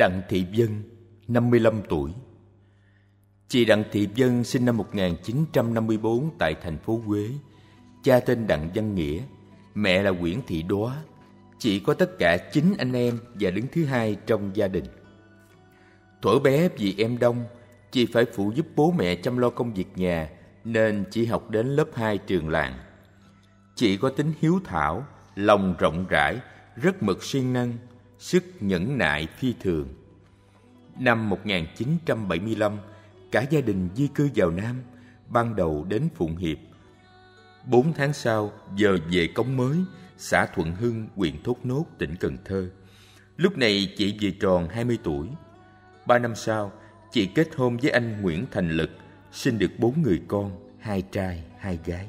Đặng Thị Vân, 55 tuổi. Chị Đặng Thị Vân sinh năm 1954 tại thành phố Huế. Cha tên Đặng Văn Nghĩa, mẹ là Nguyễn Thị Đóa. Chị có tất cả 9 anh em và đứng thứ hai trong gia đình. Thuở bé vì em đông, chị phải phụ giúp bố mẹ chăm lo công việc nhà nên chỉ học đến lớp 2 trường làng. Chị có tính hiếu thảo, lòng rộng rãi, rất mực siêng năng, sức nhẫn nại phi thường. Năm 1975, cả gia đình di cư vào Nam, ban đầu đến Phụng Hiệp. 4 tháng sau, giờ về Cống Mới, xã Thuận Hưng, huyện Thốt Nốt, tỉnh Cần Thơ. Lúc này chị vừa tròn 20 tuổi. 3 năm sau, chị kết hôn với anh Nguyễn Thành Lực, sinh được 4 người con, 2 trai, 2 gái.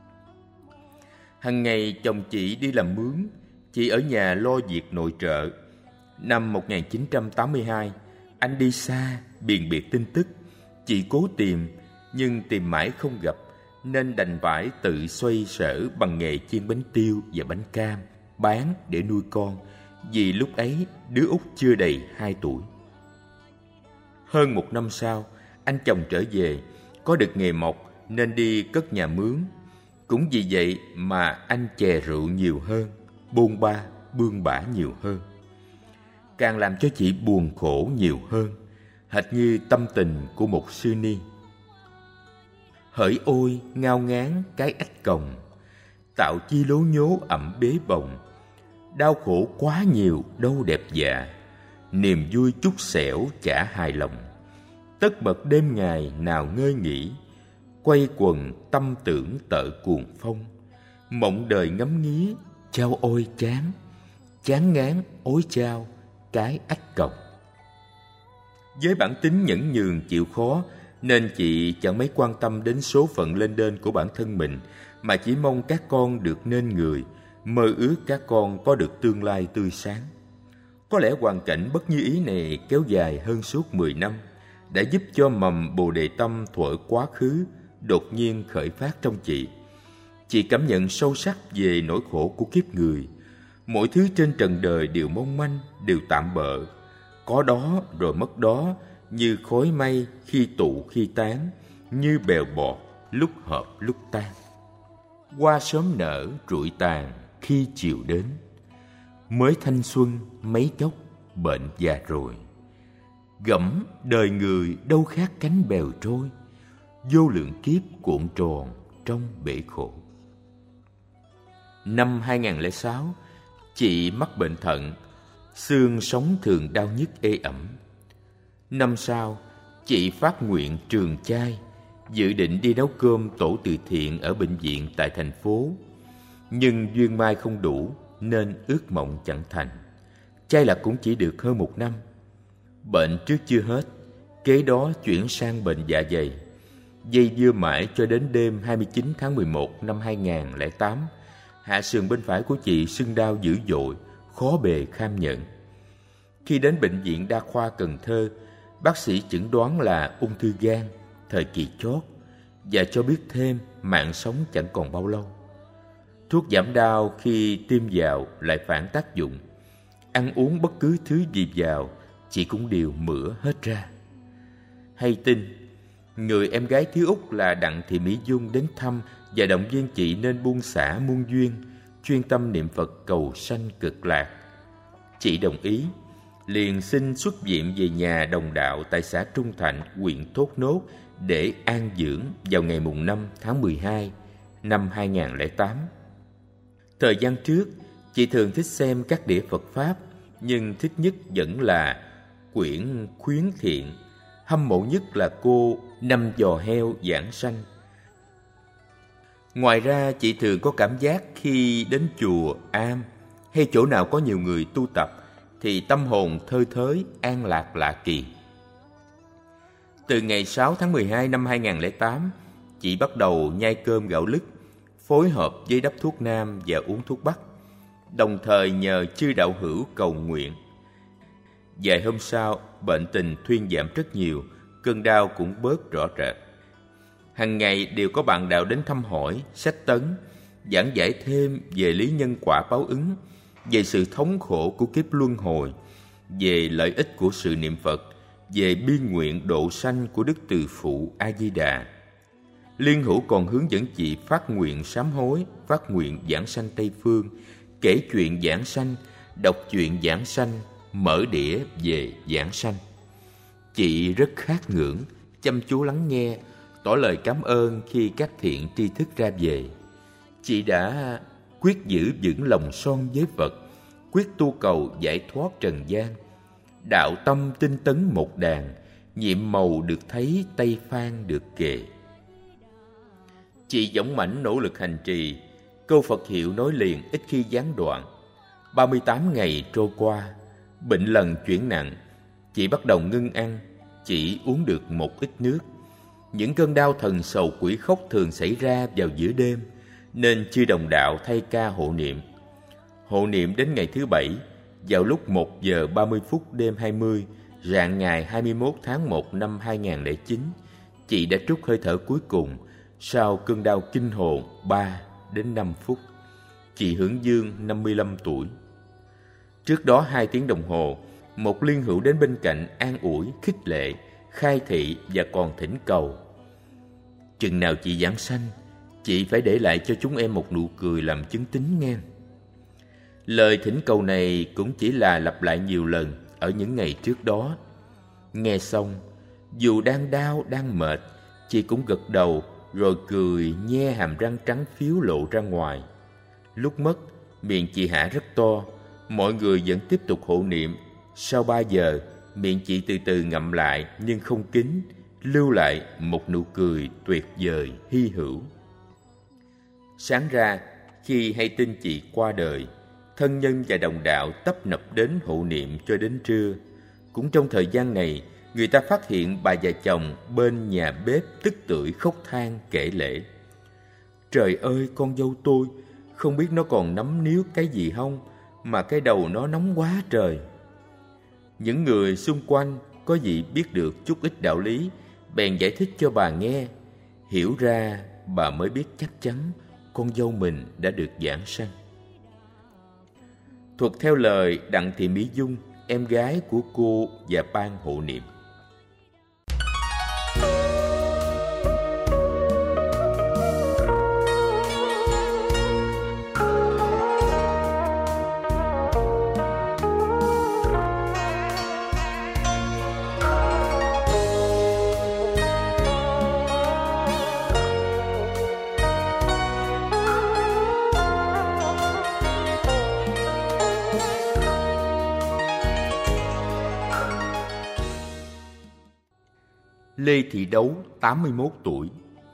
Hằng ngày chồng chị đi làm mướn, chị ở nhà lo việc nội trợ. Năm 1982, anh đi xa, biền biệt tin tức. Chị cố tìm, nhưng tìm mãi không gặp, nên đành phải tự xoay sở bằng nghề chiên bánh tiêu và bánh cam, bán để nuôi con, vì lúc ấy đứa út chưa đầy 2 tuổi. Hơn 1 năm sau, anh chồng trở về, có được nghề mộc nên đi cất nhà mướn. Cũng vì vậy mà anh chè rượu nhiều hơn, bôn ba, bươn bả nhiều hơn. Càng làm cho chị buồn khổ nhiều hơn, hệt như tâm tình của một sư ni. Hỡi ôi ngao ngán cái ách còng, tạo chi lố nhố ẩm bế bồng. Đau khổ quá nhiều đâu đẹp dạ, niềm vui chút xẻo chả hài lòng. Tất bật đêm ngày nào ngơi nghỉ, quay quần tâm tưởng tợ cuồng phong. Mộng đời ngắm nghía, chao ôi chán, chán ngán ối chao cái ách còng. Với bản tính nhẫn nhường chịu khó, nên chị chẳng mấy quan tâm đến số phận lên đên của bản thân mình, mà chỉ mong các con được nên người, mơ ước các con có được tương lai tươi sáng. Có lẽ hoàn cảnh bất như ý này kéo dài hơn suốt 10 năm, đã giúp cho mầm Bồ Đề Tâm thuở quá khứ đột nhiên khởi phát trong chị. Chị cảm nhận sâu sắc về nỗi khổ của kiếp người. Mọi thứ trên trần đời đều mong manh, đều tạm bợ. Có đó rồi mất đó, như khói mây khi tụ khi tán, như bèo bọt lúc hợp lúc tan. Hoa sớm nở trụi tàn khi chiều đến, mới thanh xuân mấy chốc bệnh già rồi. Gẫm đời người đâu khác cánh bèo trôi, vô lượng kiếp cuộn tròn trong bể khổ. Năm 2006, chị mắc bệnh thận, xương sống thường đau nhức ê ẩm. Năm sau, chị phát nguyện trường chay, dự định đi nấu cơm tổ từ thiện ở bệnh viện tại thành phố. Nhưng duyên mai không đủ nên ước mộng chẳng thành. Chay là cũng chỉ được hơn 1 năm. Bệnh trước chưa hết, kế đó chuyển sang bệnh dạ dày. Dây dưa mãi cho đến đêm 29 tháng 11 năm 2008, hạ sườn bên phải của chị sưng đau dữ dội, khó bề kham nhận. Khi đến bệnh viện đa khoa Cần Thơ, bác sĩ chẩn đoán là ung thư gan, thời kỳ chót, và cho biết thêm mạng sống chẳng còn bao lâu. Thuốc giảm đau khi tiêm vào lại phản tác dụng. Ăn uống bất cứ thứ gì vào, chị cũng đều mửa hết ra. Hay tin, người em gái thứ út là Đặng Thị Mỹ Dung đến thăm và động viên chị nên buông xả muôn duyên, chuyên tâm niệm Phật cầu sanh cực lạc. Chị đồng ý, liền xin xuất viện về nhà đồng đạo tại xã Trung Thạnh, huyện Thốt Nốt để an dưỡng vào ngày mùng 5 tháng 12 năm 2008. Thời gian trước, chị thường thích xem các đĩa Phật Pháp, nhưng thích nhất vẫn là quyển Khuyến Thiện, hâm mộ nhất là cô Năm Giò Heo Giảng Sanh. Ngoài ra, chị thường có cảm giác khi đến chùa, am hay chỗ nào có nhiều người tu tập thì tâm hồn thơi thới, an lạc lạ kỳ. Từ ngày 6 tháng 12 năm 2008, chị bắt đầu nhai cơm gạo lứt, phối hợp với đắp thuốc nam và uống thuốc bắc, đồng thời nhờ chư đạo hữu cầu nguyện. Vài hôm sau, bệnh tình thuyên giảm rất nhiều, cơn đau cũng bớt rõ rệt. Hằng ngày đều có bạn đạo đến thăm hỏi, sách tấn, giảng giải thêm về lý nhân quả báo ứng, về sự thống khổ của kiếp luân hồi, về lợi ích của sự niệm Phật, về bi nguyện độ sanh của Đức Từ Phụ A Di Đà. Liên Hữu còn hướng dẫn chị phát nguyện sám hối, phát nguyện giảng sanh Tây Phương, kể chuyện giảng sanh, đọc truyện giảng sanh, mở đĩa về giảng sanh. Chị rất khát ngưỡng, chăm chú lắng nghe, tỏ lời cảm ơn khi các thiện tri thức ra về. Chị đã quyết giữ vững lòng son với Phật, quyết tu cầu giải thoát trần gian. Đạo tâm tinh tấn một đàn, nhiệm màu được thấy, Tây Phan được kề. Chị dũng mãnh nỗ lực hành trì, câu Phật hiệu nói liền ít khi gián đoạn. 38 ngày trôi qua, bệnh lần chuyển nặng, chị bắt đầu ngưng ăn, chỉ uống được một ít nước. Những cơn đau thần sầu quỷ khóc thường xảy ra vào giữa đêm, nên chư đồng đạo thay ca hộ niệm. Hộ niệm đến ngày thứ 7, vào lúc 1 giờ 30 phút đêm 20, rạng ngày 21 tháng 1 năm 2009, chị đã trút hơi thở cuối cùng sau cơn đau kinh hồn 3 đến 5 phút. Chị hưởng dương 55 tuổi. Trước đó 2 tiếng đồng hồ, một liên hữu đến bên cạnh an ủi, khích lệ, khai thị và còn thỉnh cầu. Chừng nào chị giảng sanh, chị phải để lại cho chúng em một nụ cười làm chứng tín nghe. Lời thỉnh cầu này cũng chỉ là lặp lại nhiều lần ở những ngày trước đó. Nghe xong, dù đang đau, đang mệt, chị cũng gật đầu rồi cười nhe hàm răng trắng phiếu lộ ra ngoài. Lúc mất, miệng chị hả rất to, mọi người vẫn tiếp tục hộ niệm. Sau 3 giờ, miệng chị từ từ ngậm lại nhưng không kín, lưu lại một nụ cười tuyệt vời, hy hữu. Sáng ra, khi hay tin chị qua đời, thân nhân và đồng đạo tấp nập đến hộ niệm cho đến trưa. Cũng trong thời gian này, người ta phát hiện bà và chồng bên nhà bếp tức tưởi khóc than kể lể. Trời ơi, con dâu tôi, không biết nó còn nắm níu cái gì không, mà cái đầu nó nóng quá trời. Những người xung quanh có gì biết được chút ít đạo lý, bèn giải thích cho bà nghe. Hiểu ra, bà mới biết chắc chắn con dâu mình đã được giảng sanh. Thuật theo lời Đặng Thị Mỹ Dung, em gái của cô và ban hộ niệm. Lê Thị Đấu, 81 tuổi.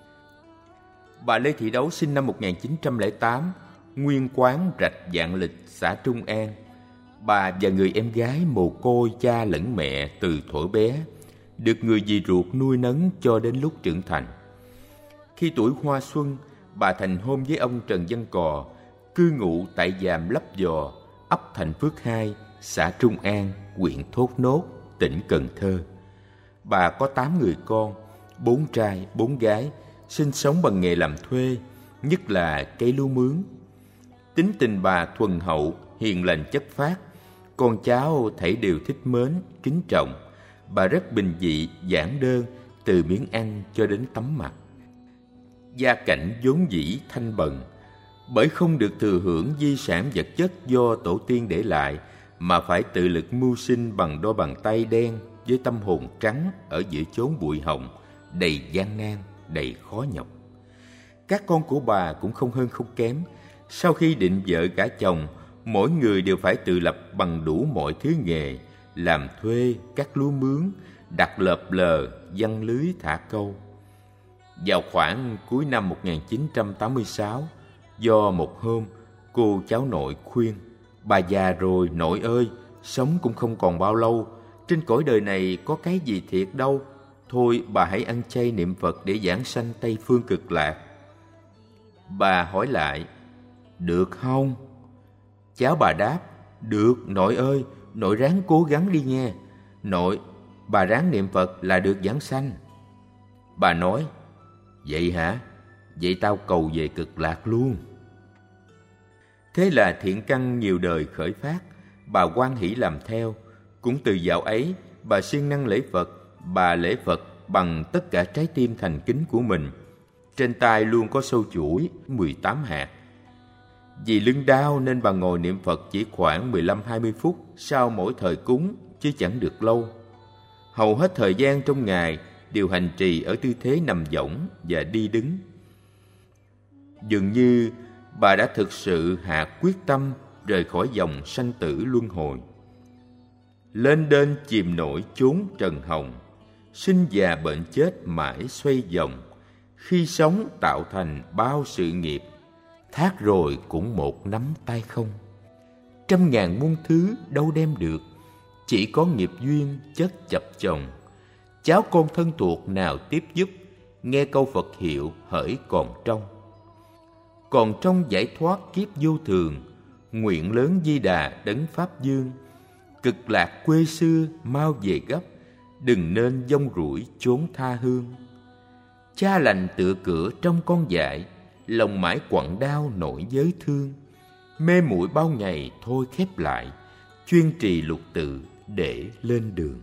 Bà Lê Thị Đấu sinh năm 1908, nguyên quán Rạch Vạn Lịch, xã Trung An. Bà và người em gái mồ côi cha lẫn mẹ từ thuở bé, được người dì ruột nuôi nấng cho đến lúc trưởng thành. Khi tuổi hoa xuân, bà thành hôn với ông Trần Văn Cò, cư ngụ tại Giàm Lấp Giò, ấp Thành Phước 2, xã Trung An, huyện Thốt Nốt, tỉnh Cần Thơ. Bà có 8 người con, 4 trai, 4 gái, sinh sống bằng nghề làm thuê, nhất là cây lúa mướn. Tính tình bà thuần hậu, hiền lành chất phác, con cháu thảy đều thích mến, kính trọng. Bà rất bình dị, giản đơn, từ miếng ăn cho đến tấm mặt. Gia cảnh vốn dĩ thanh bần, bởi không được thừa hưởng di sản vật chất do tổ tiên để lại, mà phải tự lực mưu sinh bằng đôi bàn tay đen với tâm hồn trắng ở giữa chốn bụi hồng, đầy gian nan, đầy khó nhọc. Các con của bà cũng không hơn không kém. Sau khi định vợ gả chồng, mỗi người đều phải tự lập bằng đủ mọi thứ nghề, làm thuê, cắt lúa mướn, đặt lợp lờ, giăng lưới thả câu. Vào khoảng cuối năm 1986, do một hôm cô cháu nội khuyên: bà già rồi nội ơi, sống cũng không còn bao lâu, trên cõi đời này có cái gì thiệt đâu, thôi bà hãy ăn chay niệm Phật để giảng sanh Tây Phương Cực Lạc. Bà hỏi lại: được không? Cháu bà đáp: được nội ơi, nội ráng cố gắng đi nghe. Nội, bà ráng niệm Phật là được giảng sanh. Bà nói: vậy hả? Vậy tao cầu về Cực Lạc luôn. Thế là thiện căn nhiều đời khởi phát, bà hoan hỷ làm theo. Cũng từ dạo ấy, bà siêng năng lễ Phật. Bà lễ Phật bằng tất cả trái tim thành kính của mình. Trên tay luôn có sâu chuỗi 18 hạt. Vì lưng đau nên bà ngồi niệm Phật chỉ khoảng 15-20 phút sau mỗi thời cúng, chứ chẳng được lâu. Hầu hết thời gian trong ngày đều hành trì ở tư thế nằm võng và đi đứng. Dường như bà đã thực sự hạ quyết tâm rời khỏi dòng sanh tử luân hồi. Lên đên chìm nổi chốn trần hồng, sinh già bệnh chết mãi xoay vòng. Khi sống tạo thành bao sự nghiệp, thác rồi cũng một nắm tay không. Trăm ngàn muôn thứ đâu đem được, chỉ có nghiệp duyên chất chập chồng. Cháu con thân thuộc nào tiếp giúp, nghe câu Phật hiệu hỡi còn trong. Còn trong giải thoát kiếp vô thường, nguyện lớn Di Đà đấng Pháp Dương. Cực lạc quê xưa mau về gấp, đừng nên dông rủi chốn tha hương. Cha lành tựa cửa trong con dại, lòng mãi quặn đau nỗi giới thương. Mê muội bao ngày thôi khép lại, chuyên trì lục tự để lên đường.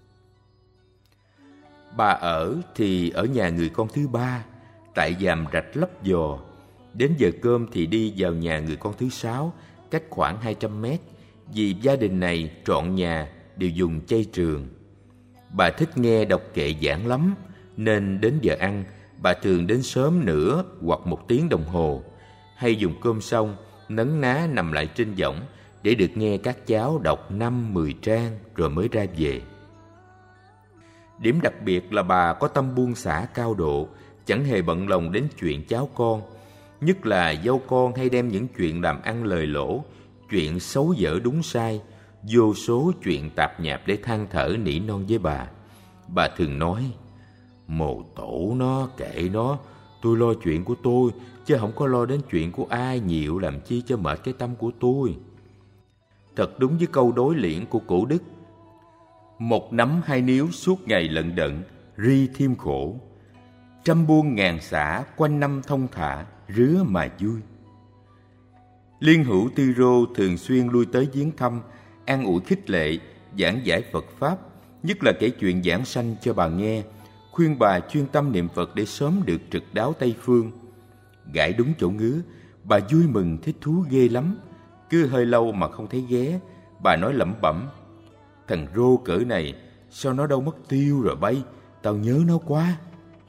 Bà ở thì ở nhà người con thứ ba, tại Giàm Rạch Lấp Vò. Đến giờ cơm thì đi vào nhà người con thứ sáu, cách khoảng 200 mét, vì gia đình này trọn nhà đều dùng chay trường. Bà thích nghe đọc kệ giảng lắm, nên đến giờ ăn, bà thường đến sớm nửa hoặc 1 tiếng đồng hồ, hay dùng cơm xong, nấn ná nằm lại trên võng để được nghe các cháu đọc 5-10 trang rồi mới ra về. Điểm đặc biệt là bà có tâm buông xả cao độ, chẳng hề bận lòng đến chuyện cháu con, nhất là dâu con hay đem những chuyện làm ăn lời lỗ, chuyện xấu dở đúng sai, vô số chuyện tạp nhạp để than thở nỉ non với bà. Bà thường nói: "Mồ tổ nó, kệ nó, tôi lo chuyện của tôi, chứ không có lo đến chuyện của ai nhiều, làm chi cho mệt cái tâm của tôi." Thật đúng với câu đối liễn của cổ đức: "Một nắm 2 níu suốt ngày lận đận, ri thêm khổ. Trăm buôn ngàn xả, quanh năm thông thả, rứa mà vui." Liên hữu Tư Rô thường xuyên lui tới viếng thăm, an ủi khích lệ, giảng giải Phật Pháp, nhất là kể chuyện giảng sanh cho bà nghe, khuyên bà chuyên tâm niệm Phật để sớm được trực đáo Tây Phương. Gãi đúng chỗ ngứa, bà vui mừng thích thú ghê lắm. Cứ hơi lâu mà không thấy ghé, bà nói lẩm bẩm: "Thằng Rô cỡ này, sao nó đâu mất tiêu rồi bay, tao nhớ nó quá."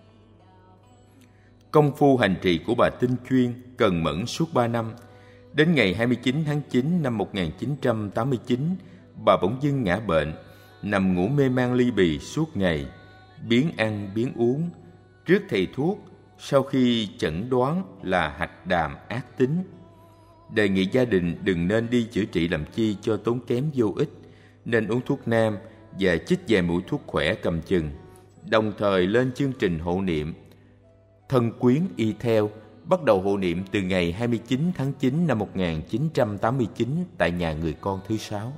Công phu hành trì của bà tinh chuyên, cần mẫn suốt 3 năm. Đến ngày 29 tháng 9 năm 1989, bà bỗng dưng ngã bệnh, nằm ngủ mê man ly bì suốt ngày, biếng ăn biếng uống. Trước thầy thuốc, sau khi chẩn đoán là hạch đàm ác tính, đề nghị gia đình đừng nên đi chữa trị làm chi cho tốn kém vô ích, nên uống thuốc nam và chích vài mũi thuốc khỏe cầm chừng, đồng thời lên chương trình hộ niệm. Thân quyến y theo, bắt đầu hộ niệm từ ngày 29 tháng 9 năm 1989 tại nhà người con thứ 6.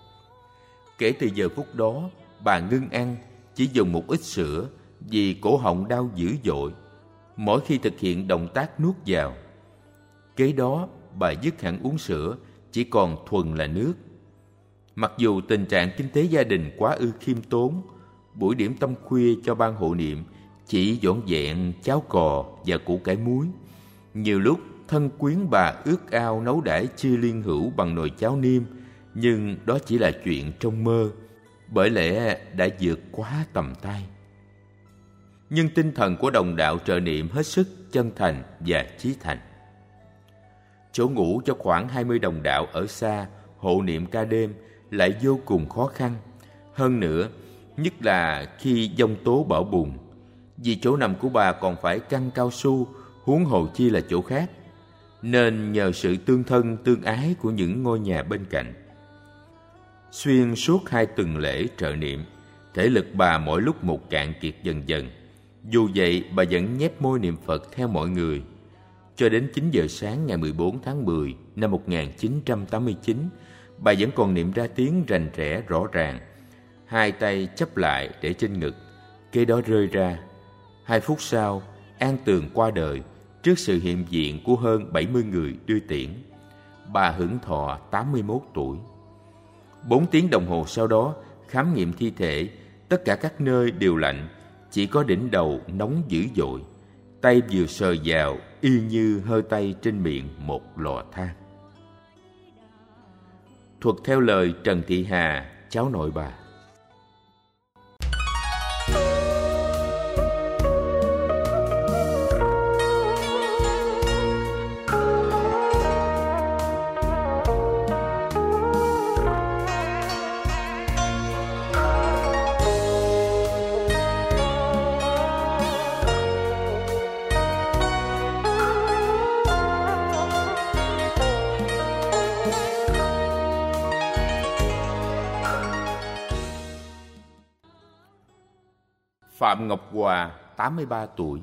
Kể từ giờ phút đó, bà ngưng ăn, chỉ dùng một ít sữa vì cổ họng đau dữ dội mỗi khi thực hiện động tác nuốt vào. Kế đó, bà dứt hẳn uống sữa, chỉ còn thuần là nước. Mặc dù tình trạng kinh tế gia đình quá ư khiêm tốn, buổi điểm tâm khuya cho ban hộ niệm chỉ dọn dẹn cháo cò và củ cải muối. Nhiều lúc thân quyến bà ước ao nấu đãi chia Liên Hữu bằng nồi cháo niêm, nhưng đó chỉ là chuyện trong mơ, bởi lẽ đã vượt quá tầm tay. Nhưng tinh thần của đồng đạo trợ niệm hết sức chân thành và chí thành. Chỗ ngủ cho khoảng 20 đồng đạo ở xa hộ niệm ca đêm lại vô cùng khó khăn. Hơn nữa, nhất là khi giông tố bão bùng, vì chỗ nằm của bà còn phải căng cao su, huống hồ chi là chỗ khác, nên nhờ sự tương thân tương ái của những ngôi nhà bên cạnh. Xuyên suốt 2 tuần lễ trợ niệm, thể lực bà mỗi lúc một cạn kiệt dần dần. Dù vậy, bà vẫn nhép môi niệm Phật theo mọi người. Cho đến 9 giờ sáng ngày 14 tháng 10 năm 1989, bà vẫn còn niệm ra tiếng rành rẽ rõ ràng. 2 tay chắp lại để trên ngực, kế đó rơi ra. 2 phút sau, an tường qua đời trước sự hiện diện của hơn 70 người đưa tiễn. Bà hưởng thọ 81 tuổi. 4 tiếng đồng hồ sau đó, khám nghiệm thi thể, tất cả các nơi đều lạnh, chỉ có đỉnh đầu nóng dữ dội. Tay vừa sờ vào y như hơi tay trên miệng một lò than. Thuật theo lời Trần Thị Hà, cháu nội bà. Phạm Ngọc Hòa, 83 tuổi.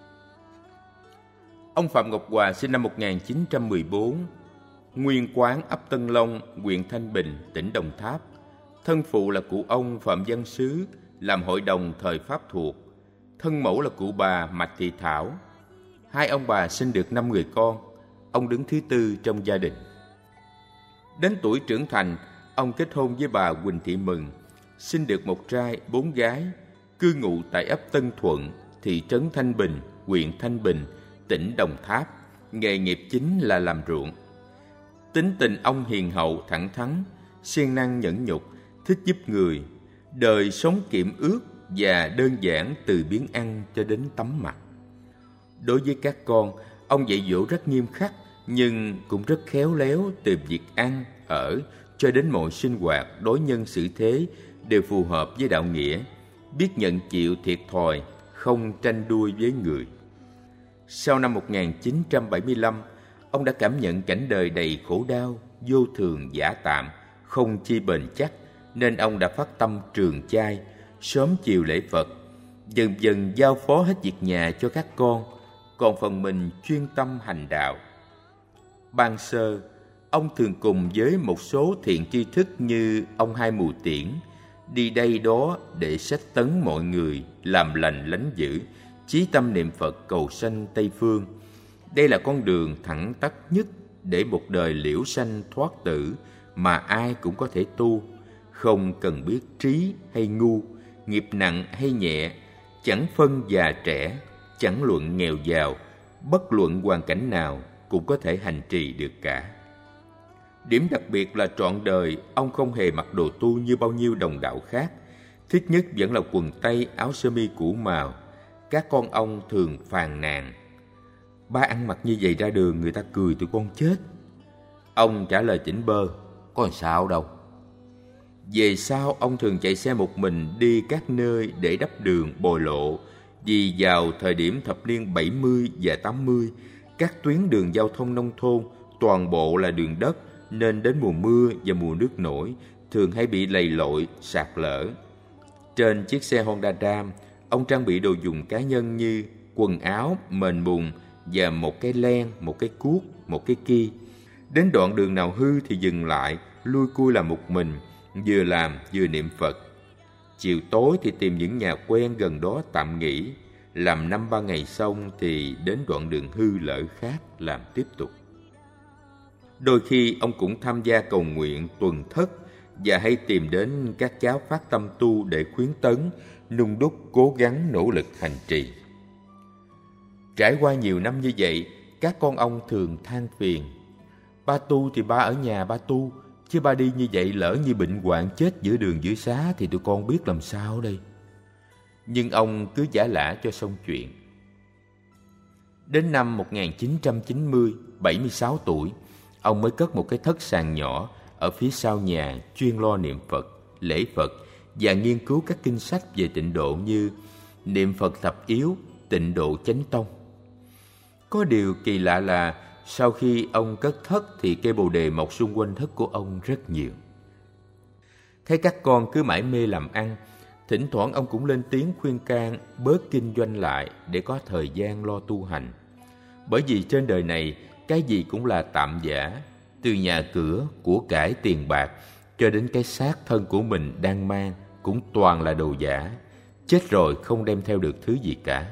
Ông Phạm Ngọc Hòa sinh năm 1914, nguyên quán ấp Tân Long, huyện Thanh Bình, tỉnh Đồng Tháp. Thân phụ là cụ ông Phạm Văn Sứ, làm hội đồng thời Pháp thuộc. Thân mẫu là cụ bà Mạch Thị Thảo. Hai ông bà sinh được 5 người con, ông đứng thứ tư trong gia đình. Đến tuổi trưởng thành, ông kết hôn với bà Huỳnh Thị Mừng, sinh được 1 trai 4 gái, cư ngụ tại ấp Tân Thuận, thị trấn Thanh Bình, huyện Thanh Bình, tỉnh Đồng Tháp. Nghề nghiệp chính là làm ruộng. Tính tình ông hiền hậu, thẳng thắn, siêng năng nhẫn nhục, thích giúp người. Đời sống kiệm ước và đơn giản từ biếng ăn cho đến tắm mặc. Đối với các con, ông dạy dỗ rất nghiêm khắc, nhưng cũng rất khéo léo, từ việc ăn, ở cho đến mọi sinh hoạt, đối nhân xử thế đều phù hợp với đạo nghĩa, biết nhận chịu thiệt thòi, không tranh đua với người. Sau năm 1975, ông đã cảm nhận cảnh đời đầy khổ đau, vô thường giả tạm, không chi bền chắc, nên ông đã phát tâm trường chay, sớm chiều lễ Phật, dần dần giao phó hết việc nhà cho các con, còn phần mình chuyên tâm hành đạo. Ban sơ, ông thường cùng với một số thiện tri thức như ông Hai Mù Tiễn, đi đây đó để sách tấn mọi người làm lành lánh dữ, chí tâm niệm Phật cầu sanh Tây Phương. Đây là con đường thẳng tắp nhất để một đời liễu sanh thoát tử mà ai cũng có thể tu, không cần biết trí hay ngu, nghiệp nặng hay nhẹ, chẳng phân già trẻ, chẳng luận nghèo giàu, bất luận hoàn cảnh nào cũng có thể hành trì được cả. Điểm đặc biệt là trọn đời ông không hề mặc đồ tu như bao nhiêu đồng đạo khác, thích nhất vẫn là quần tây áo sơ mi cũ màu. Các con ông thường phàn nàn: ba ăn mặc như vậy ra đường người ta cười tụi con chết. Ông trả lời tỉnh bơ: có làm sao đâu. Về sau ông thường chạy xe một mình đi các nơi để đắp đường bồi lộ, vì vào thời điểm thập niên 70 và 80, các tuyến đường giao thông nông thôn toàn bộ là đường đất, nên đến mùa mưa và mùa nước nổi thường hay bị lầy lội, sạt lở. Trên chiếc xe Honda Ram, ông trang bị đồ dùng cá nhân như quần áo, mền mùng và một cái len, một cái cuốc, một cái ki. Đến đoạn đường nào hư thì dừng lại, lui cui làm một mình, vừa làm vừa niệm Phật. Chiều tối thì tìm những nhà quen gần đó tạm nghỉ, làm 5-3 ngày xong thì đến đoạn đường hư lỡ khác làm tiếp tục. Đôi khi ông cũng tham gia cầu nguyện tuần thất và hay tìm đến các cháu phát tâm tu để khuyến tấn, nung đúc cố gắng nỗ lực hành trì. Trải qua nhiều năm như vậy, các con ông thường than phiền: ba tu thì ba ở nhà ba tu, chứ ba đi như vậy lỡ như bệnh hoạn chết giữa đường giữa xá thì tụi con biết làm sao đây. Nhưng ông cứ giả lả cho xong chuyện. Đến năm 1990, 76 tuổi, ông mới cất một cái thất sàn nhỏ ở phía sau nhà chuyên lo niệm Phật, lễ Phật và nghiên cứu các kinh sách về tịnh độ như Niệm Phật Thập Yếu, Tịnh Độ Chánh Tông. Có điều kỳ lạ là sau khi ông cất thất thì cây bồ đề mọc xung quanh thất của ông rất nhiều. Thấy các con cứ mải mê làm ăn, thỉnh thoảng ông cũng lên tiếng khuyên can bớt kinh doanh lại để có thời gian lo tu hành. Bởi vì trên đời này cái gì cũng là tạm giả, từ nhà cửa, của cải tiền bạc cho đến cái xác thân của mình đang mang cũng toàn là đồ giả, chết rồi không đem theo được thứ gì cả.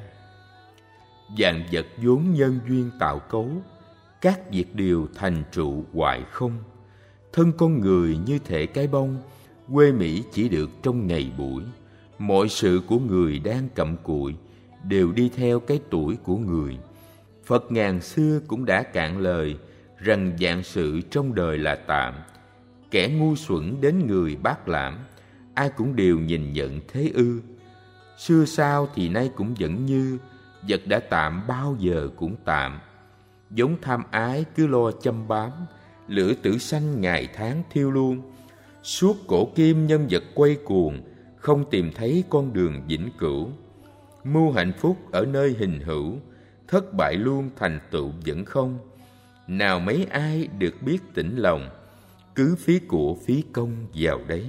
Vạn vật vốn nhân duyên tạo cấu, các việc đều thành trụ hoại không. Thân con người như thể cái bông, quê Mỹ chỉ được trong ngày buổi. Mọi sự của người đang cặm cụi đều đi theo cái tuổi của người. Phật ngàn xưa cũng đã cạn lời rằng vạn sự trong đời là tạm. Kẻ ngu xuẩn đến người bác lãm, ai cũng đều nhìn nhận thế ư. Xưa sao thì nay cũng vẫn như, vật đã tạm bao giờ cũng tạm. Giống tham ái cứ lo chăm bám, lửa tử sanh ngày tháng thiêu luôn. Suốt cổ kim nhân vật quay cuồng, không tìm thấy con đường vĩnh cửu. Mưu hạnh phúc ở nơi hình hữu, thất bại luôn thành tựu vẫn không. Nào mấy ai được biết tĩnh lòng, cứ phí của phí công vào đấy.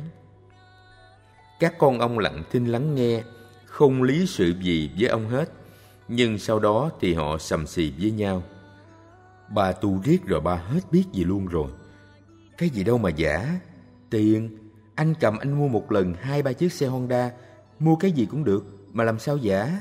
Các con ông lặng thinh lắng nghe, không lý sự gì với ông hết. Nhưng sau đó thì họ sầm xì với nhau. Bà tu riết rồi bà hết biết gì luôn rồi. Cái gì đâu mà giả. Tiền, anh cầm anh mua một lần 2-3 chiếc xe Honda, mua cái gì cũng được, mà làm sao giả.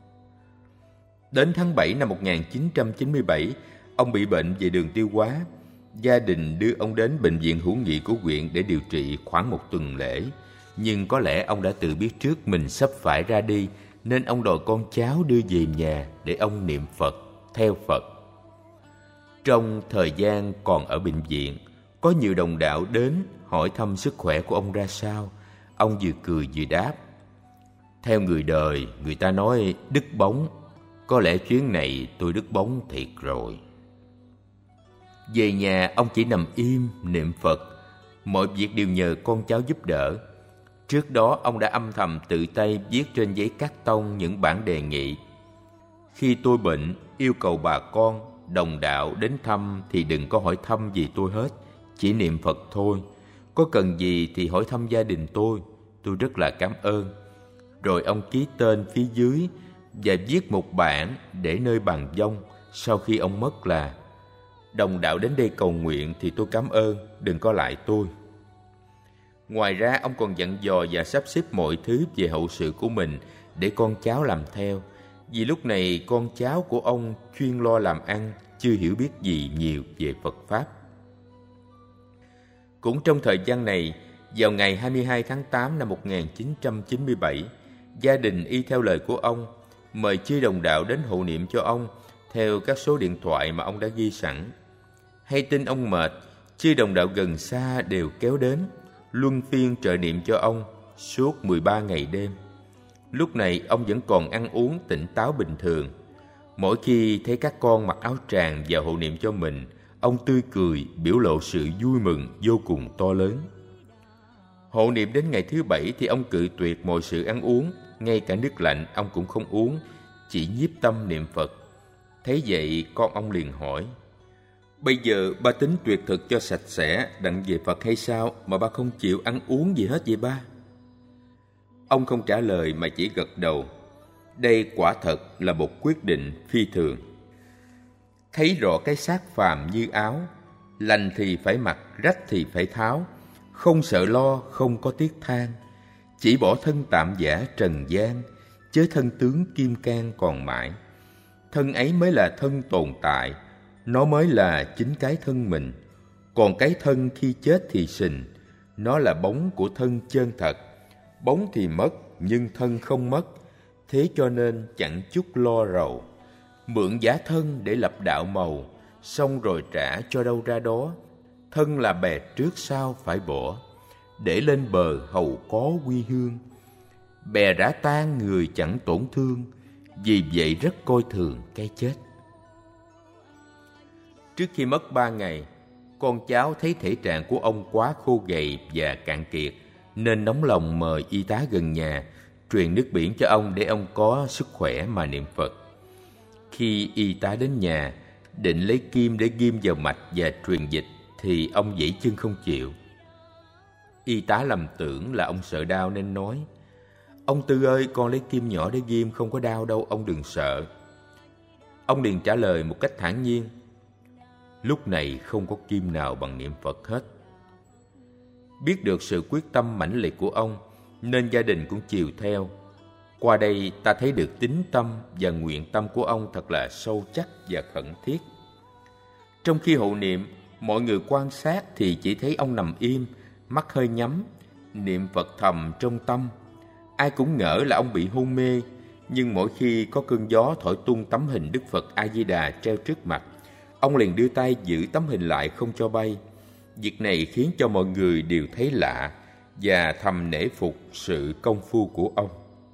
Đến tháng 7 năm 1997, ông bị bệnh về đường tiêu hóa. Gia đình đưa ông đến bệnh viện hữu nghị của huyện để điều trị khoảng 1 tuần lễ. Nhưng có lẽ ông đã tự biết trước mình sắp phải ra đi, nên ông đòi con cháu đưa về nhà để ông niệm Phật, theo Phật. Trong thời gian còn ở bệnh viện, có nhiều đồng đạo đến hỏi thăm sức khỏe của ông ra sao. Ông vừa cười vừa đáp: theo người đời, người ta nói đứt bóng. Có lẽ chuyến này tôi đứt bóng thiệt rồi. Về nhà, ông chỉ nằm im, niệm Phật. Mọi việc đều nhờ con cháu giúp đỡ. Trước đó, ông đã âm thầm tự tay viết trên giấy cát tông những bản đề nghị. Khi tôi bệnh, yêu cầu bà con, đồng đạo đến thăm thì đừng có hỏi thăm gì tôi hết, chỉ niệm Phật thôi. Có cần gì thì hỏi thăm gia đình tôi rất là cảm ơn. Rồi ông ký tên phía dưới và viết một bản để nơi bàn vong sau khi ông mất là: đồng đạo đến đây cầu nguyện thì tôi cảm ơn, đừng có lại tôi. Ngoài ra, ông còn dặn dò và sắp xếp mọi thứ về hậu sự của mình để con cháu làm theo. Vì lúc này con cháu của ông chuyên lo làm ăn, chưa hiểu biết gì nhiều về Phật Pháp. Cũng trong thời gian này, vào ngày 22 tháng 8 năm 1997, gia đình y theo lời của ông, mời chư đồng đạo đến hộ niệm cho ông theo các số điện thoại mà ông đã ghi sẵn. Hay tin ông mệt, chư đồng đạo gần xa đều kéo đến, luân phiên trợ niệm cho ông suốt 13 ngày đêm. Lúc này ông vẫn còn ăn uống tỉnh táo bình thường. Mỗi khi thấy các con mặc áo tràng vào hộ niệm cho mình, ông tươi cười, biểu lộ sự vui mừng vô cùng to lớn. Hộ niệm đến ngày thứ 7 thì ông cự tuyệt mọi sự ăn uống, ngay cả nước lạnh ông cũng không uống, chỉ nhiếp tâm niệm Phật. Thấy vậy, con ông liền hỏi: bây giờ ba tính tuyệt thực cho sạch sẽ đặng về Phật hay sao mà ba không chịu ăn uống gì hết vậy ba? Ông không trả lời mà chỉ gật đầu. Đây quả thật là một quyết định phi thường. Thấy rõ cái xác phàm như áo, lành thì phải mặc, rách thì phải tháo, không sợ lo, không có tiếc than. Chỉ bỏ thân tạm giả trần gian, chớ thân tướng kim cang còn mãi. Thân ấy mới là thân tồn tại, nó mới là chính cái thân mình. Còn cái thân khi chết thì sình, nó là bóng của thân chân thật. Bóng thì mất, nhưng thân không mất. Thế cho nên chẳng chút lo rầu. Mượn giả thân để lập đạo màu, xong rồi trả cho đâu ra đó. Thân là bè trước sau phải bỏ, để lên bờ hầu có quy hương. Bè rã tan người chẳng tổn thương, vì vậy rất coi thường cái chết. Trước khi mất 3 ngày, con cháu thấy thể trạng của ông quá khô gầy và cạn kiệt, nên nóng lòng mời y tá gần nhà truyền nước biển cho ông để ông có sức khỏe mà niệm Phật. Khi y tá đến nhà, định lấy kim để ghim vào mạch và truyền dịch, thì ông giãy chân không chịu. Y tá lầm tưởng là ông sợ đau nên nói: ông Tư ơi, con lấy kim nhỏ để ghim, không có đau đâu, ông đừng sợ. Ông liền trả lời một cách thản nhiên: lúc này không có kim nào bằng niệm Phật hết. Biết được sự quyết tâm mãnh liệt của ông, nên gia đình cũng chiều theo. Qua đây ta thấy được tín tâm và nguyện tâm của ông thật là sâu chắc và khẩn thiết. Trong khi hộ niệm, mọi người quan sát thì chỉ thấy ông nằm im, mắt hơi nhắm, niệm Phật thầm trong tâm. Ai cũng ngỡ là ông bị hôn mê, nhưng mỗi khi có cơn gió thổi tung tấm hình Đức Phật A Di Đà treo trước mặt, ông liền đưa tay giữ tấm hình lại không cho bay. Việc này khiến cho mọi người đều thấy lạ và thầm nể phục sự công phu của ông.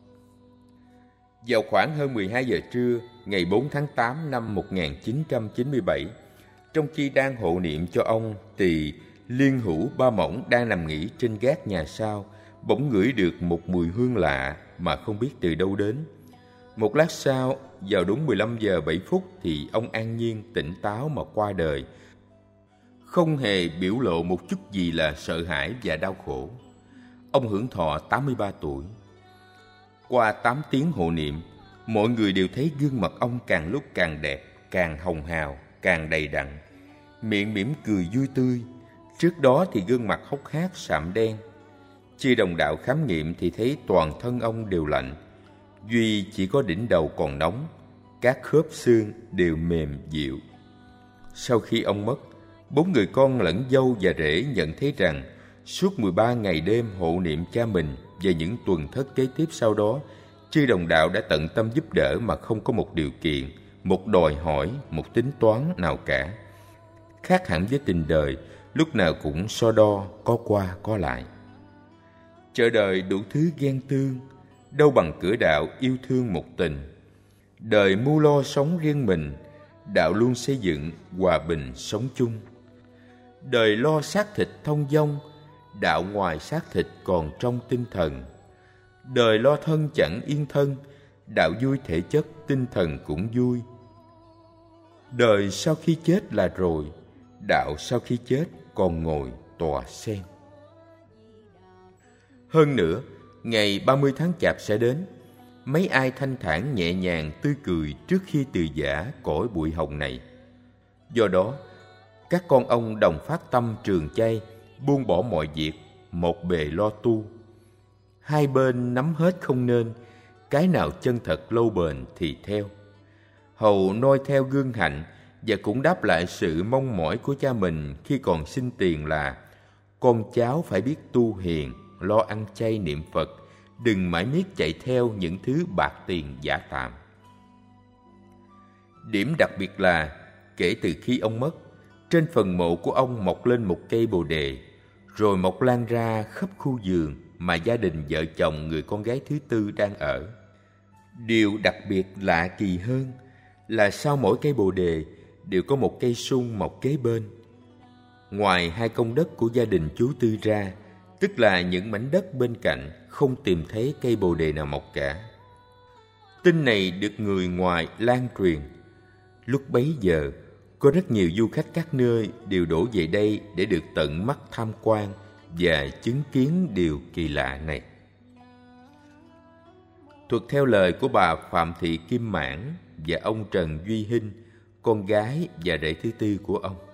Vào khoảng hơn 12 giờ trưa, ngày 4 tháng 8 năm 1997, trong khi đang hộ niệm cho ông, thì Liên Hữu Ba Mỏng đang nằm nghỉ trên gác nhà sau, bỗng ngửi được một mùi hương lạ mà không biết từ đâu đến. Một lát sau, vào đúng 15 giờ 7 phút thì ông an nhiên tỉnh táo mà qua đời, không hề biểu lộ một chút gì là sợ hãi và đau khổ. Ông hưởng thọ 83 tuổi. Qua 8 tiếng hộ niệm, mọi người đều thấy gương mặt ông càng lúc càng đẹp, càng hồng hào, càng đầy đặn, miệng mỉm cười vui tươi. Trước đó thì gương mặt hốc hác sạm đen. Chư đồng đạo khám nghiệm thì thấy toàn thân ông đều lạnh, duy chỉ có đỉnh đầu còn nóng, các khớp xương đều mềm dịu. Sau khi ông mất, 4 người con lẫn dâu và rể nhận thấy rằng suốt 13 ngày đêm hộ niệm cha mình và những tuần thất kế tiếp sau đó, chư đồng đạo đã tận tâm giúp đỡ mà không có một điều kiện, một đòi hỏi, một tính toán nào cả. Khác hẳn với tình đời, lúc nào cũng so đo, có qua có lại. Chợ đời đủ thứ ghen tương, đâu bằng cửa đạo yêu thương một tình. Đời mưu lo sống riêng mình, đạo luôn xây dựng hòa bình sống chung. Đời lo xác thịt thông dong, đạo ngoài xác thịt còn trong tinh thần. Đời lo thân chẳng yên thân, đạo vui thể chất, tinh thần cũng vui. Đời sau khi chết là rồi, đạo sau khi chết còn ngồi tòa sen. Hơn nữa, ngày 30 tháng Chạp sẽ đến, mấy ai thanh thản nhẹ nhàng tươi cười trước khi từ giã cõi bụi hồng này. Do đó, các con ông đồng phát tâm trường chay, buông bỏ mọi việc, một bề lo tu. Hai bên nắm hết không nên, cái nào chân thật lâu bền thì theo. Hầu noi theo gương hạnh và cũng đáp lại sự mong mỏi của cha mình khi còn xin tiền là con cháu phải biết tu hiền, lo ăn chay niệm Phật, đừng mãi miết chạy theo những thứ bạc tiền giả tạm. Điểm đặc biệt là kể từ khi ông mất, trên phần mộ của ông mọc lên một cây bồ đề, rồi mọc lan ra khắp khu vườn mà gia đình vợ chồng người con gái thứ tư đang ở. Điều đặc biệt lạ kỳ hơn là sau mỗi cây bồ đề đều có một cây sung mọc kế bên. Ngoài 2 công đất của gia đình chú Tư ra, tức là những mảnh đất bên cạnh, không tìm thấy cây bồ đề nào mọc cả. Tin này được người ngoài lan truyền. Lúc bấy giờ, có rất nhiều du khách các nơi đều đổ về đây để được tận mắt tham quan và chứng kiến điều kỳ lạ này. Thuật theo lời của bà Phạm Thị Kim Mãn và ông Trần Duy Hinh, con gái và rể thứ tư của ông.